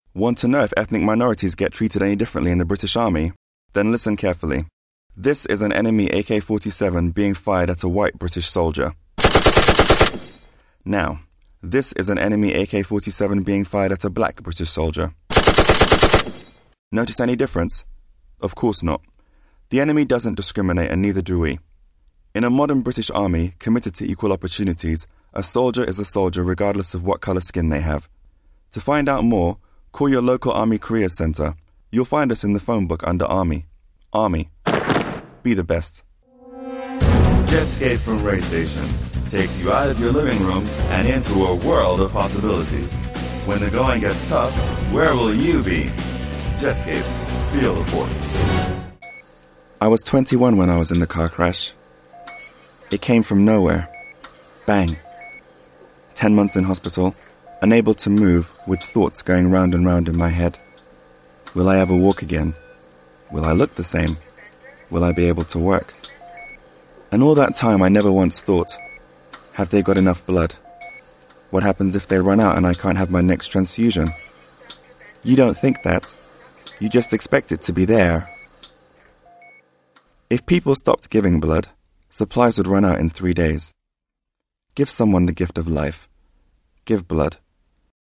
Want to know if ethnic minorities get treated any differently in the British Army? Then listen carefully. This is an enemy AK-47 being fired at a white British soldier. Now, this is an enemy AK-47 being fired at a black British soldier. Notice any difference? Of course not. The enemy doesn't discriminate, and neither do we. In a modern British army committed to equal opportunities, a soldier is a soldier regardless of what colour skin they have. To find out more, call your local Army Careers Centre. You'll find us in the phone book under Army. Army. Be the best. Jetscape from Ray Station takes you out of your living room and into a world of possibilities. When the going gets tough, where will you be? Jetscape. Feel the force. I was 21 when I was in the car crash. It came from nowhere. Bang. 10 months in hospital, unable to move, with thoughts going round and round in my head. Will I ever walk again? Will I look the same? Will I be able to work? And all that time I never once thought, have they got enough blood? What happens if they run out and I can't have my next transfusion? You don't think that. You just expect it to be there. If people stopped giving blood, supplies would run out in 3 days. Give someone the gift of life. Give blood.